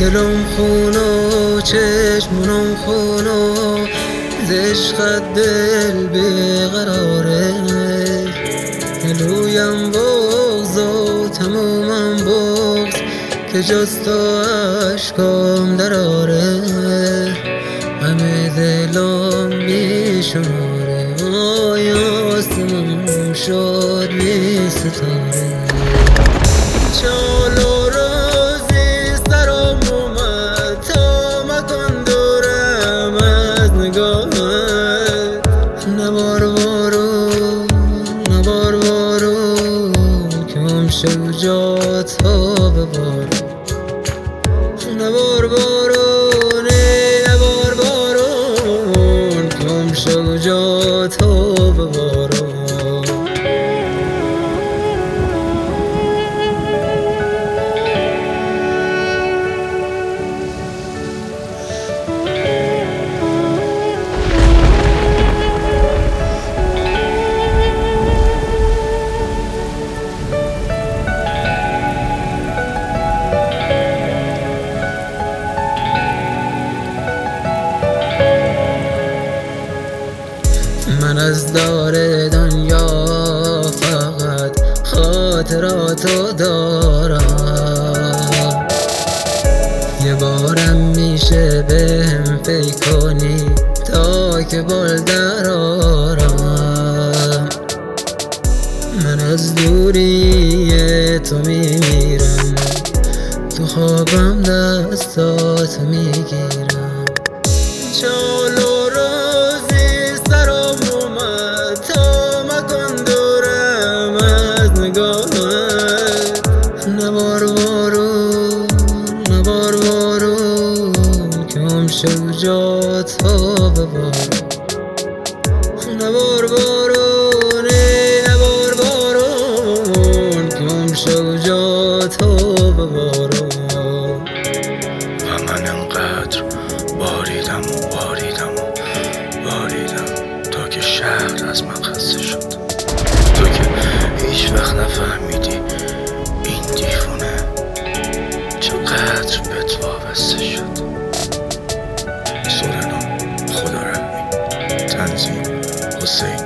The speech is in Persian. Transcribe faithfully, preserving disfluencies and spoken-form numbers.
دلم خون و چشمونم خون و عشقت دل بیقراره. دلویم بغض و تمومم بغض که جز تو عشقم دراره. همه دلم بیشماره وای آسمون شد بی ستاره. چال و روزی سرم اومد تا مکن دورم از نگاهت. نبار بارون نبار بارون که هم شجاعت ها ببارون. نبار بارون نبار بارون که هم شجاعت ها ببارون. من از دار دنیا فقط خاطراتو دارم. یه بارم میشه بهم فکر کنی تا که بال درارم. من از دوری تو میمیرم تو خوابم دستاتو میگیرم. چال و روزی سرم اومد تا مکن دورم از نگاهت. نبار بارون نبار بارون که هم شجاعت ها ببارون. نبار بارون نبار بارون که هم شجاعت ها ببارون. و من انقدر باریدم و باریدم و باریدم تا که شهر از من خسته شد. تو که هیچ وقت نفهمیدی این دیوونه چقدر بهت وابسته شد. سورنا خدا رحمی، تنظیم حسین.